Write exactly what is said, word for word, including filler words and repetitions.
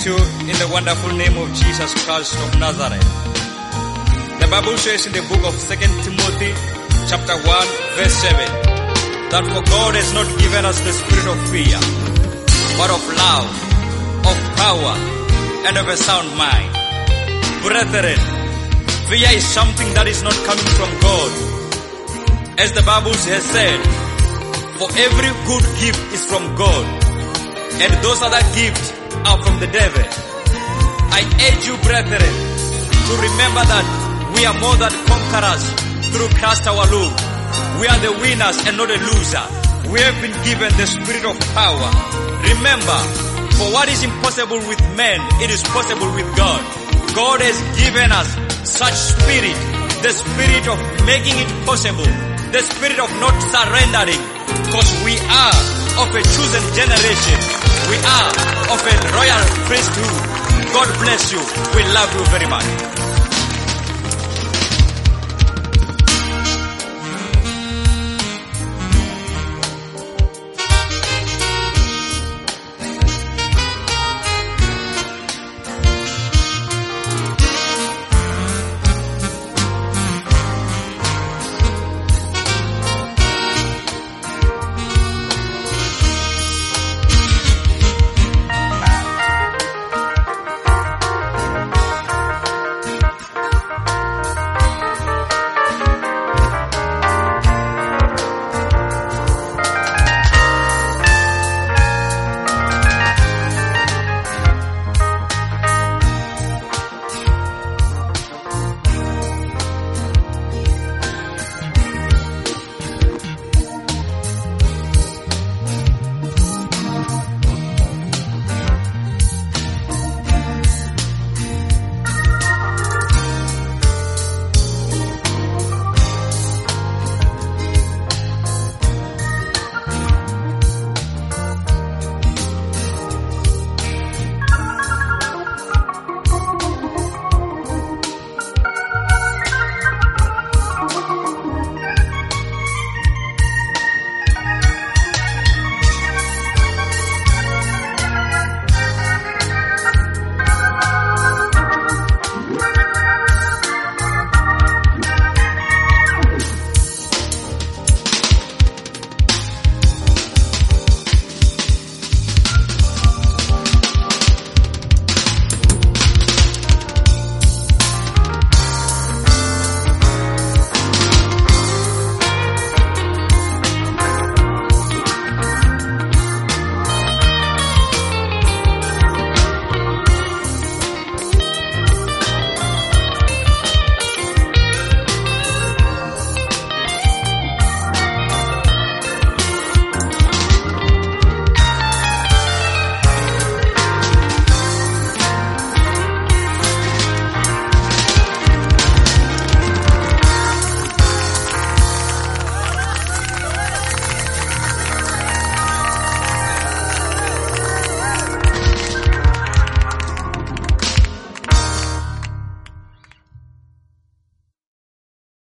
you in the wonderful name of Jesus Christ of Nazareth. The Bible says in the book of Second Timothy chapter one verse seven that for God has not given us the spirit of fear, but of love, of power, and of a sound mind. Brethren, fear is something that is not coming from God. As the Bible has said, for every good gift is from God, and those other gifts are from the devil. I urge you, brethren, to remember that we are more than conquerors through Christ our Lord. We are the winners and not a loser. We have been given the spirit of power. Remember, for what is impossible with men, it is possible with God. God has given us such spirit, the spirit of making it possible, the spirit of not surrendering, because we are of a chosen generation. We are of a royal priesthood. God bless you. We love you very much.